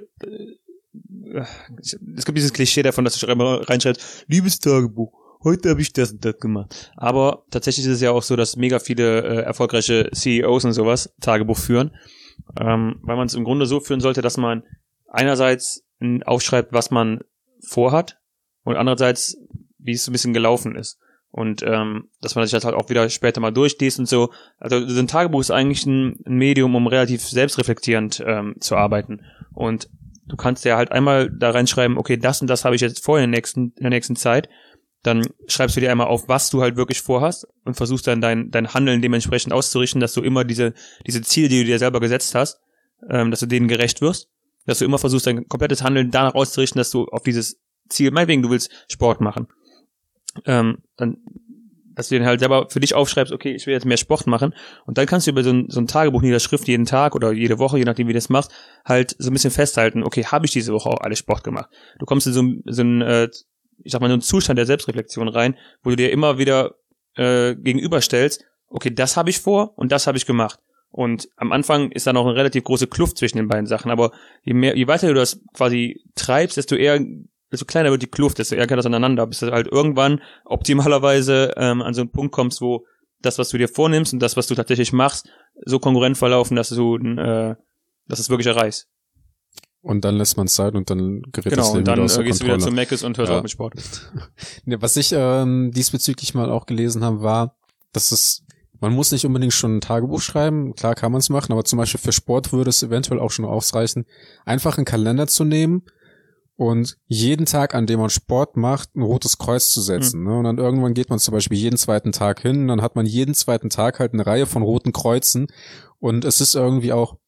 es gibt dieses Klischee davon, dass du reinschreibst, liebes Tagebuch, heute habe ich das und das gemacht. Aber tatsächlich ist es ja auch so, dass mega viele äh, erfolgreiche C E Os und sowas Tagebuch führen. Ähm, weil man es im Grunde so führen sollte, dass man einerseits aufschreibt, was man vorhat und andererseits, wie es so ein bisschen gelaufen ist. Und ähm, dass man sich das halt auch wieder später mal durchliest und so. Also so ein Tagebuch ist eigentlich ein, ein Medium, um relativ selbstreflektierend ähm, zu arbeiten. Und du kannst ja halt einmal da reinschreiben, okay, das und das habe ich jetzt vor in der nächsten, in der nächsten Zeit. Dann schreibst du dir einmal auf, was du halt wirklich vorhast und versuchst dann dein, dein Handeln dementsprechend auszurichten, dass du immer diese, diese Ziele, die du dir selber gesetzt hast, ähm, dass du denen gerecht wirst, dass du immer versuchst, dein komplettes Handeln danach auszurichten, dass du auf dieses Ziel, meinetwegen, du willst Sport machen, ähm, dann, dass du den halt selber für dich aufschreibst, okay, ich will jetzt mehr Sport machen, und dann kannst du über so ein, so ein Tagebuch Niederschrift jeden Tag oder jede Woche, je nachdem wie du das machst, halt so ein bisschen festhalten, okay, habe ich diese Woche auch alles Sport gemacht? Du kommst in so, so ein, äh, ich sag mal, so einen Zustand der Selbstreflexion rein, wo du dir immer wieder äh, gegenüberstellst, okay, das habe ich vor und das habe ich gemacht. Und am Anfang ist da noch eine relativ große Kluft zwischen den beiden Sachen, aber je mehr, je weiter du das quasi treibst, desto eher, desto kleiner wird die Kluft, desto eher geht das aneinander, bis du halt irgendwann optimalerweise ähm, an so einen Punkt kommst, wo das, was du dir vornimmst und das, was du tatsächlich machst, so kongruent verlaufen, dass du äh, dass es wirklich erreichst. Und dann lässt man es sein und dann gerät genau, das Leben und dann wieder außer äh, gehst Kontrolle. du wieder zu Meckes und hörst ja. auf mit Sport. Ja, was ich ähm, diesbezüglich mal auch gelesen habe, war, dass es, man muss nicht unbedingt schon ein Tagebuch schreiben, klar kann man es machen, aber zum Beispiel für Sport würde es eventuell auch schon ausreichen, einfach einen Kalender zu nehmen und jeden Tag, an dem man Sport macht, ein rotes Kreuz zu setzen. Mhm. Ne? Und dann irgendwann geht man zum Beispiel jeden zweiten Tag hin, dann hat man jeden zweiten Tag halt eine Reihe von roten Kreuzen, und es ist irgendwie auch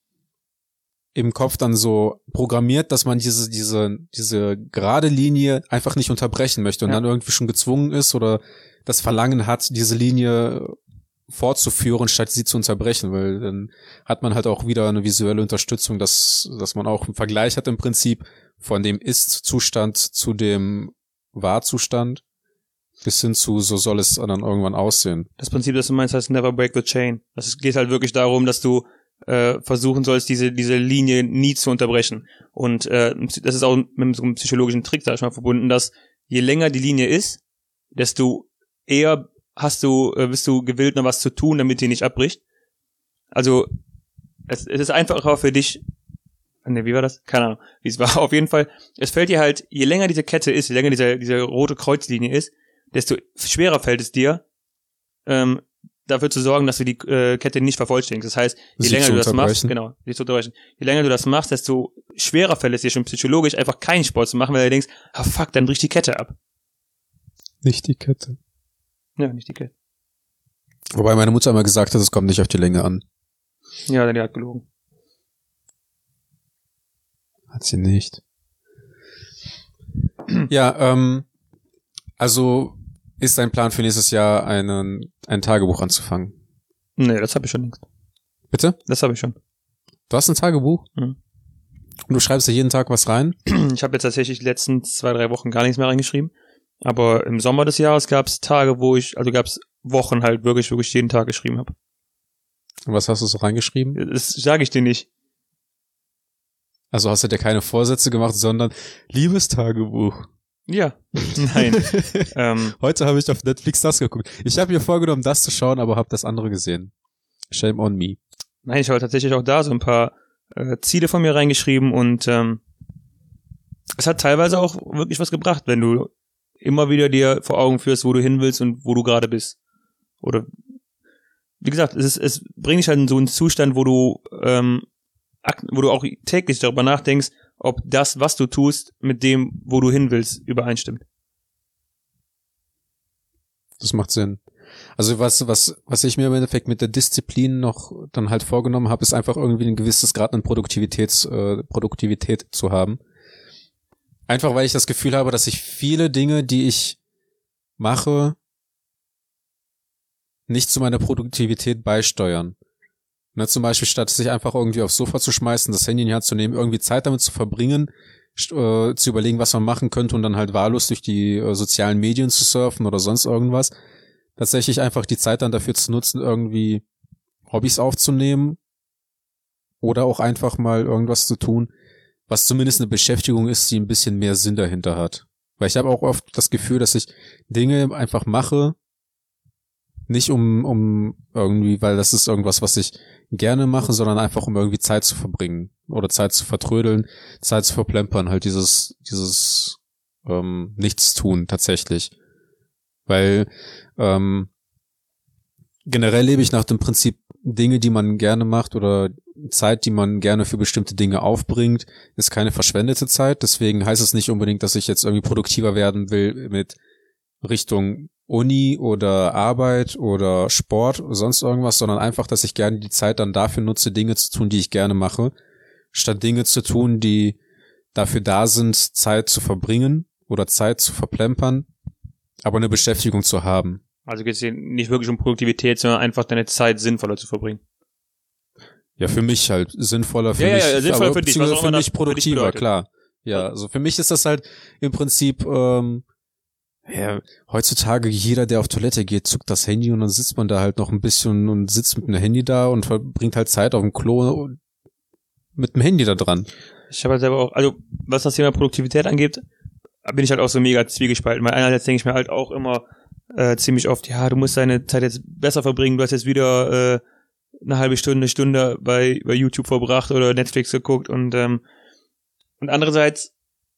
im Kopf dann so programmiert, dass man diese diese diese gerade Linie einfach nicht unterbrechen möchte und ja. dann irgendwie schon gezwungen ist oder das Verlangen hat, diese Linie fortzuführen, statt sie zu unterbrechen, weil dann hat man halt auch wieder eine visuelle Unterstützung, dass dass man auch einen Vergleich hat im Prinzip von dem Ist-Zustand zu dem War-Zustand bis hin zu, so soll es dann irgendwann aussehen. Das Prinzip, das du meinst, heißt Never Break the Chain. Es geht halt wirklich darum, dass du äh, versuchen sollst, diese diese Linie nie zu unterbrechen. Und äh, das ist auch mit so einem psychologischen Trick, sag ich mal, verbunden, dass je länger die Linie ist, desto eher hast du, äh, bist du gewillt, noch was zu tun, damit die nicht abbricht. Also es, es ist einfacher für dich. Ne, wie war das? Keine Ahnung, wie es war. Auf jeden Fall, es fällt dir halt, je länger diese Kette ist, je länger diese diese rote Kreuzlinie ist, desto schwerer fällt es dir, ähm, dafür zu sorgen, dass du die äh, Kette nicht vervollständigst. Das heißt, je sich länger du das machst, genau, dich zu unterbrechen. Je länger du das machst, desto schwerer fällt es dir schon psychologisch, einfach keinen Sport zu machen, weil du denkst, ah fuck, dann bricht die Kette ab. Nicht die Kette. Ja, nicht die Kette. Wobei meine Mutter immer gesagt hat, es kommt nicht auf die Länge an. Ja, denn die hat gelogen. Hat sie nicht. Ja, ähm, also ist dein Plan für nächstes Jahr, einen, ein Tagebuch anzufangen? Nee, das habe ich schon längst. Bitte? Das habe ich schon. Du hast ein Tagebuch? Mhm. Und du schreibst da jeden Tag was rein? Ich habe jetzt tatsächlich die letzten zwei, drei Wochen gar nichts mehr reingeschrieben. Aber im Sommer des Jahres gab es Tage, wo ich, also gab es Wochen halt wirklich, wirklich jeden Tag geschrieben habe. Und was hast du so reingeschrieben? Das sage ich dir nicht. Also hast du dir keine Vorsätze gemacht, sondern liebes Tagebuch. Ja, nein. ähm, Heute habe ich auf Netflix das geguckt. Ich habe mir vorgenommen, das zu schauen, aber habe das andere gesehen. Shame on me. Nein, ich habe tatsächlich auch da so ein paar äh, Ziele von mir reingeschrieben und ähm, es hat teilweise auch wirklich was gebracht, wenn du immer wieder dir vor Augen führst, wo du hin willst und wo du gerade bist. Oder wie gesagt, es ist, es bringt dich halt in so einen Zustand, wo du ähm, wo du auch täglich darüber nachdenkst, ob das, was du tust, mit dem, wo du hin willst, übereinstimmt. Das macht Sinn. Also was was was ich mir im Endeffekt mit der Disziplin noch dann halt vorgenommen habe, ist einfach irgendwie ein gewisses Grad an Produktivitäts äh, Produktivität zu haben. Einfach weil ich das Gefühl habe, dass ich viele Dinge, die ich mache, nicht zu meiner Produktivität beisteuern. Ne, zum Beispiel, statt sich einfach irgendwie aufs Sofa zu schmeißen, das Handy in die Hand zu nehmen, irgendwie Zeit damit zu verbringen, äh, zu überlegen, was man machen könnte und dann halt wahllos durch die äh, sozialen Medien zu surfen oder sonst irgendwas. Tatsächlich einfach die Zeit dann dafür zu nutzen, irgendwie Hobbys aufzunehmen oder auch einfach mal irgendwas zu tun, was zumindest eine Beschäftigung ist, die ein bisschen mehr Sinn dahinter hat. Weil ich habe auch oft das Gefühl, dass ich Dinge einfach mache, nicht um um irgendwie, weil das ist irgendwas, was ich gerne mache, sondern einfach um irgendwie Zeit zu verbringen oder Zeit zu vertrödeln, Zeit zu verplempern, halt dieses dieses ähm, Nichtstun tatsächlich. Weil ähm, generell lebe ich nach dem Prinzip, Dinge, die man gerne macht oder Zeit, die man gerne für bestimmte Dinge aufbringt, ist keine verschwendete Zeit. Deswegen heißt es nicht unbedingt, dass ich jetzt irgendwie produktiver werden will mit Richtung Uni oder Arbeit oder Sport oder sonst irgendwas, sondern einfach, dass ich gerne die Zeit dann dafür nutze, Dinge zu tun, die ich gerne mache, statt Dinge zu tun, die dafür da sind, Zeit zu verbringen oder Zeit zu verplempern, aber eine Beschäftigung zu haben. Also geht es hier nicht wirklich um Produktivität, sondern einfach deine Zeit sinnvoller zu verbringen. Ja, für mich halt sinnvoller, für ja, mich, ja, ja, sinnvoller aber für dich, beziehungsweise was auch für immer mich das produktiver, bedeutet. klar. Ja, also für mich ist das halt im Prinzip, ähm, ja, heutzutage jeder, der auf Toilette geht, zuckt das Handy und dann sitzt man da halt noch ein bisschen und sitzt mit einem Handy da und verbringt halt Zeit auf dem Klo mit dem Handy da dran. Ich habe halt selber auch, also was das Thema Produktivität angeht, bin ich halt auch so mega zwiegespalten, weil einerseits denke ich mir halt auch immer äh, ziemlich oft, ja, du musst deine Zeit jetzt besser verbringen, du hast jetzt wieder äh, eine halbe Stunde, eine Stunde bei, bei YouTube verbracht oder Netflix geguckt und ähm, und andererseits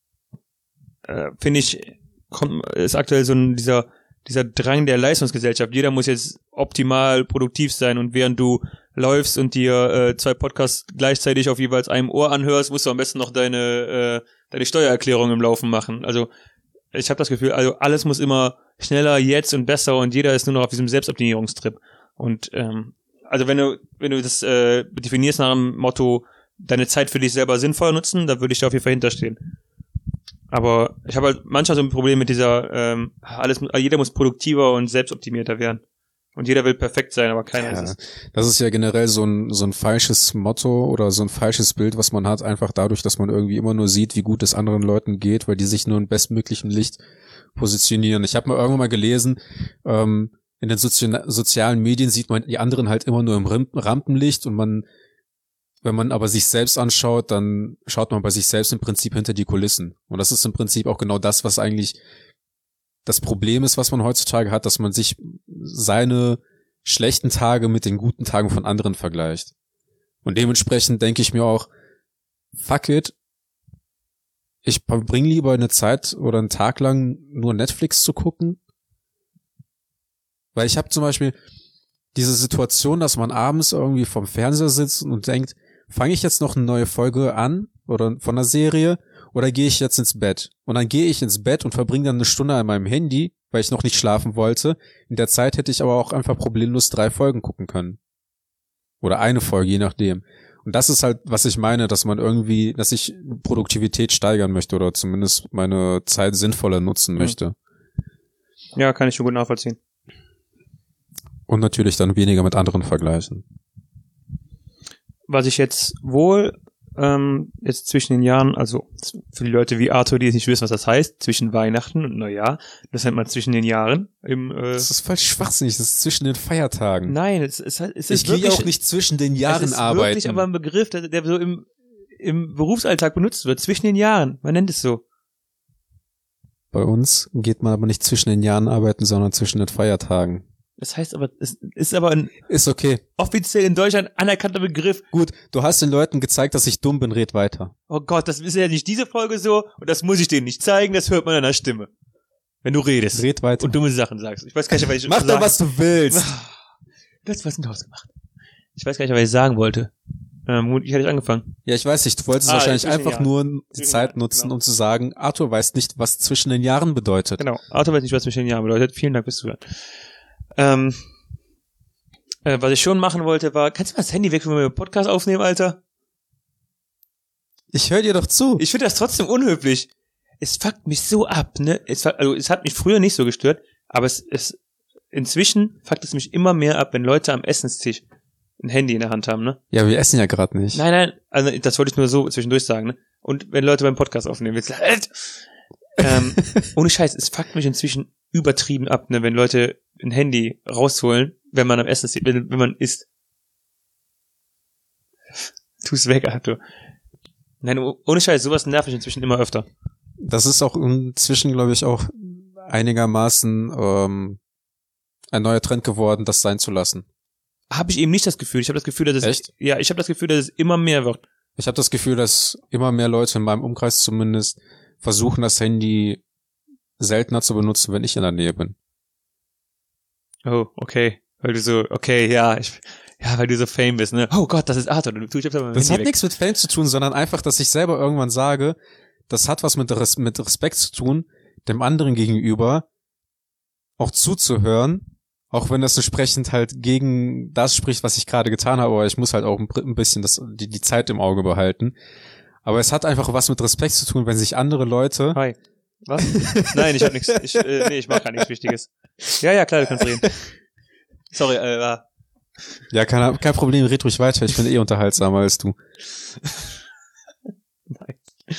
äh, finde ich, kommt, ist aktuell so ein, dieser dieser Drang der Leistungsgesellschaft. Jeder muss jetzt optimal produktiv sein und während du läufst und dir äh, zwei Podcasts gleichzeitig auf jeweils einem Ohr anhörst, musst du am besten noch deine äh, deine Steuererklärung im Laufen machen. Also ich habe das Gefühl, also alles muss immer schneller, jetzt und besser und jeder ist nur noch auf diesem Selbstoptimierungstrip. Und ähm, also wenn du wenn du das äh, definierst nach dem Motto, deine Zeit für dich selber sinnvoll nutzen, da würde ich da auf jeden Fall hinterstehen. Aber ich habe halt manchmal so ein Problem mit dieser, ähm, alles, jeder muss produktiver und selbstoptimierter werden. Und jeder will perfekt sein, aber keiner Ja, ist es. das ist ja generell so ein so ein falsches Motto oder so ein falsches Bild, was man hat, einfach dadurch, dass man irgendwie immer nur sieht, wie gut es anderen Leuten geht, weil die sich nur im bestmöglichen Licht positionieren. Ich habe mal irgendwann mal gelesen, ähm, in den Sozi- sozialen Medien sieht man die anderen halt immer nur im Rim- Rampenlicht und man, wenn man aber sich selbst anschaut, dann schaut man bei sich selbst im Prinzip hinter die Kulissen. Und das ist im Prinzip auch genau das, was eigentlich das Problem ist, was man heutzutage hat, dass man sich seine schlechten Tage mit den guten Tagen von anderen vergleicht. Und dementsprechend denke ich mir auch, fuck it, ich verbringe lieber eine Zeit oder einen Tag lang nur Netflix zu gucken. Weil ich habe zum Beispiel diese Situation, dass man abends irgendwie vorm Fernseher sitzt und denkt, fange ich jetzt noch eine neue Folge an oder von einer Serie oder gehe ich jetzt ins Bett? Und dann gehe ich ins Bett und verbringe dann eine Stunde an meinem Handy, weil ich noch nicht schlafen wollte. In der Zeit hätte ich aber auch einfach problemlos drei Folgen gucken können. Oder eine Folge, je nachdem. Und das ist halt, was ich meine, dass man irgendwie, dass ich Produktivität steigern möchte oder zumindest meine Zeit sinnvoller nutzen möchte. Ja, kann ich schon gut nachvollziehen. Und natürlich dann weniger mit anderen vergleichen. Was ich jetzt wohl ähm, jetzt zwischen den Jahren, also für die Leute wie Arthur, die jetzt nicht wissen, was das heißt, zwischen Weihnachten und Neujahr, das nennt man zwischen den Jahren. Im, äh das ist voll schwachsinnig, das ist zwischen den Feiertagen. Nein, es, es, es ist ich wirklich... Ich gehe auch nicht zwischen den Jahren es ist arbeiten. wirklich aber ein Begriff, der, der so im, im Berufsalltag benutzt wird, zwischen den Jahren. Man nennt es so. Bei uns geht man aber nicht zwischen den Jahren arbeiten, sondern zwischen den Feiertagen. Das heißt aber, es ist aber ein ist okay. offiziell in Deutschland anerkannter Begriff. Gut, du hast den Leuten gezeigt, dass ich dumm bin, red weiter. Oh Gott, das ist ja nicht diese Folge so und das muss ich denen nicht zeigen, das hört man an der Stimme. Wenn du redest. Red weiter. Und dumme Sachen sagst. Ich weiß gar nicht, was ich Mach doch, was du willst. Du hast was in Haus gemacht. Ich weiß gar nicht, was ich sagen wollte. Ähm, ich hatte angefangen. Ja, ich weiß nicht, du wolltest ah, wahrscheinlich einfach Jahren. nur die zwischen Zeit Jahren, nutzen, genau. um zu sagen, Arthur weiß nicht, was zwischen den Jahren bedeutet. Genau, Arthur weiß nicht, was zwischen den Jahren bedeutet. Vielen Dank fürs Zuhören. Ähm, äh, was ich schon machen wollte, war, kannst du mal das Handy weg, wenn wir einen Podcast aufnehmen, Alter? Ich höre dir doch zu. Ich finde das trotzdem unhöflich. Es fuckt mich so ab, ne? Es, also, es hat mich früher nicht so gestört, aber es, es, inzwischen fuckt es mich immer mehr ab, wenn Leute am Essenstisch ein Handy in der Hand haben, ne? Ja, wir essen ja gerade nicht. Nein, nein, also das wollte ich nur so zwischendurch sagen, ne? Und wenn Leute beim Podcast aufnehmen, willst du, ähm, ohne Scheiß, es fuckt mich inzwischen übertrieben ab, ne? Wenn Leute ein Handy rausholen, wenn man am Essen ist, wenn, wenn man isst. Tu's weg, Arthur. Nein, ohne Scheiß, sowas nervt mich inzwischen immer öfter. Das ist auch inzwischen, glaube ich, auch einigermaßen ähm, ein neuer Trend geworden, das sein zu lassen. Habe ich eben nicht das Gefühl. Ich habe das Gefühl, dass es Echt? ja, ich habe das Gefühl, dass es immer mehr wird. Ich habe das Gefühl, dass immer mehr Leute in meinem Umkreis zumindest versuchen, das Handy seltener zu benutzen, wenn ich in der Nähe bin. Oh, okay. Weil du so, okay, ja, ich, Ja, weil du so Fame bist, ne? Oh Gott, das ist Arthur. Du tust aber Das hat nichts mit Fame zu tun, sondern einfach, dass ich selber irgendwann sage, das hat was mit, Res- mit Respekt zu tun, dem anderen gegenüber auch zuzuhören, auch wenn das entsprechend halt gegen das spricht, was ich gerade getan habe, aber ich muss halt auch ein ein bisschen das, die, die Zeit im Auge behalten. Aber es hat einfach was mit Respekt zu tun, wenn sich andere Leute... Hi. Was? Nein, ich hab nichts. Ich, äh, nee, ich mach gar nichts Wichtiges. Ja, ja, klar, du kannst reden. Sorry, äh, war... Ja, kein, kein Problem, red ruhig weiter. Ich bin eh unterhaltsamer als du. Nein.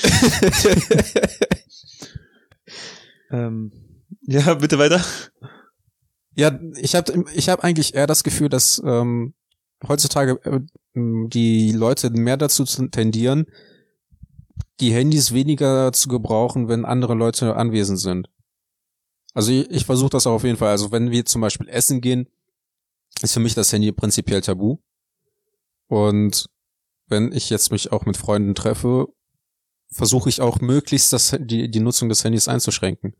ähm, ja, bitte weiter. Ja, ich habe ich hab eigentlich eher das Gefühl, dass ähm, heutzutage äh, die Leute mehr dazu tendieren, die Handys weniger zu gebrauchen, wenn andere Leute anwesend sind. Also ich, ich versuche das auch auf jeden Fall. Also wenn wir zum Beispiel essen gehen, ist für mich das Handy prinzipiell tabu. Und wenn ich jetzt mich auch mit Freunden treffe, versuche ich auch möglichst das, die, die Nutzung des Handys einzuschränken.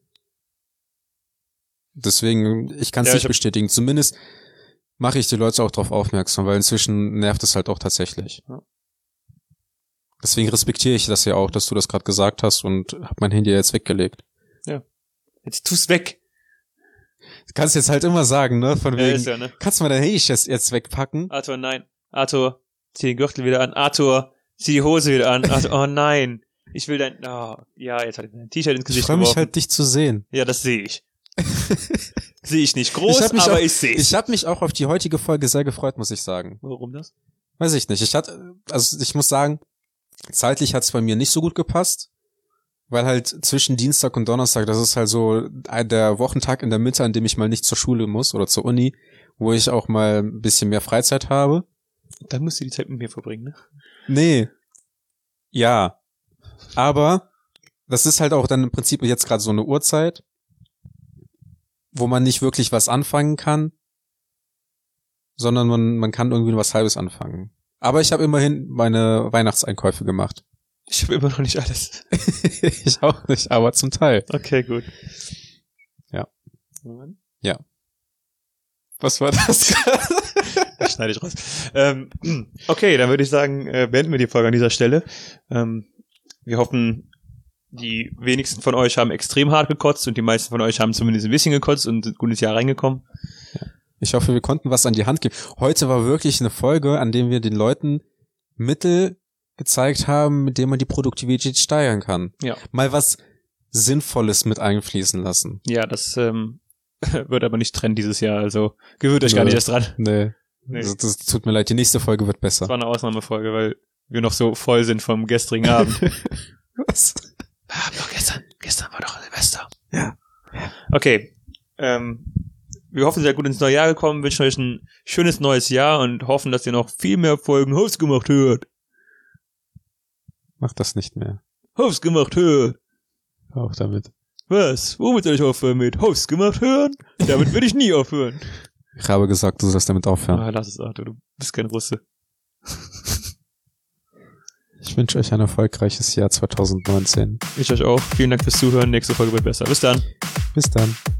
Deswegen, ich kann es Ja, nicht ich hab- bestätigen. Zumindest mache ich die Leute auch darauf aufmerksam, weil inzwischen nervt es halt auch tatsächlich. Ja. Deswegen respektiere ich das ja auch, dass du das gerade gesagt hast und habe mein Handy jetzt weggelegt. Jetzt tu's weg. Du kannst jetzt halt immer sagen, ne? Von Ja, wegen, ist ja, ne? kannst du mal dein Handy jetzt, jetzt wegpacken? Arthur, nein. Arthur, zieh den Gürtel wieder an. Arthur, zieh die Hose wieder an. Arthur, oh nein. Ich will dein, oh, ja, jetzt hat er ein T-Shirt ins Ich Gesicht freue mich geworfen. halt, dich zu sehen. Ja, das sehe ich. Sehe ich nicht groß, Ich hab mich aber auch- ich sehe Ich habe mich auch auf die heutige Folge sehr gefreut, muss ich sagen. Warum das? Weiß ich nicht. Ich hatte, also ich muss sagen, zeitlich hat's bei mir nicht so gut gepasst, weil halt zwischen Dienstag und Donnerstag, das ist halt so der Wochentag in der Mitte, an dem ich mal nicht zur Schule muss oder zur Uni, wo ich auch mal ein bisschen mehr Freizeit habe. Dann musst du die Zeit mit mir verbringen, ne? Nee. Ja. Aber das ist halt auch dann im Prinzip jetzt gerade so eine Uhrzeit, wo man nicht wirklich was anfangen kann, sondern man, man kann irgendwie was Halbes anfangen. Aber ich habe immerhin meine Weihnachtseinkäufe gemacht. Ich habe immer noch nicht alles. Ich auch nicht, aber zum Teil. Okay, gut. Ja. Moment. Was war das gerade? Das schneide ich raus. Ähm, okay, dann würde ich sagen, äh, beenden wir die Folge an dieser Stelle. Ähm, wir hoffen, die wenigsten von euch haben extrem hart gekotzt und die meisten von euch haben zumindest ein bisschen gekotzt und sind gut ins Jahr reingekommen. Ich hoffe, wir konnten was an die Hand geben. Heute war wirklich eine Folge, an der wir den Leuten Mittel gezeigt haben, mit denen man die Produktivität steigern kann. Ja. Mal was Sinnvolles mit einfließen lassen. Ja, das ähm, wird aber nicht Trend dieses Jahr, also gewöhnt euch gar Nö. nicht erst dran. Nee. Nee. Das, das tut mir leid, die nächste Folge wird besser. Das war eine Ausnahmefolge, weil wir noch so voll sind vom gestrigen Abend. Was? Ah, doch gestern, gestern war doch Silvester. Ja. Okay, ähm, wir hoffen, ihr seid gut ins neue Jahr gekommen, wünschen euch ein schönes neues Jahr und hoffen, dass ihr noch viel mehr Folgen Host gemacht hört. Mach das nicht mehr. Host gemacht hört. Auch damit. Was? Womit soll ich aufhören mit? Host gemacht hören? Damit will ich nie aufhören. Ich habe gesagt, du sollst damit aufhören. Ah, lass es, Arthur, du bist kein Russe. Ich wünsche euch ein erfolgreiches Jahr zwanzig neunzehn. Ich euch auch. Vielen Dank fürs Zuhören. Nächste Folge wird besser. Bis dann. Bis dann.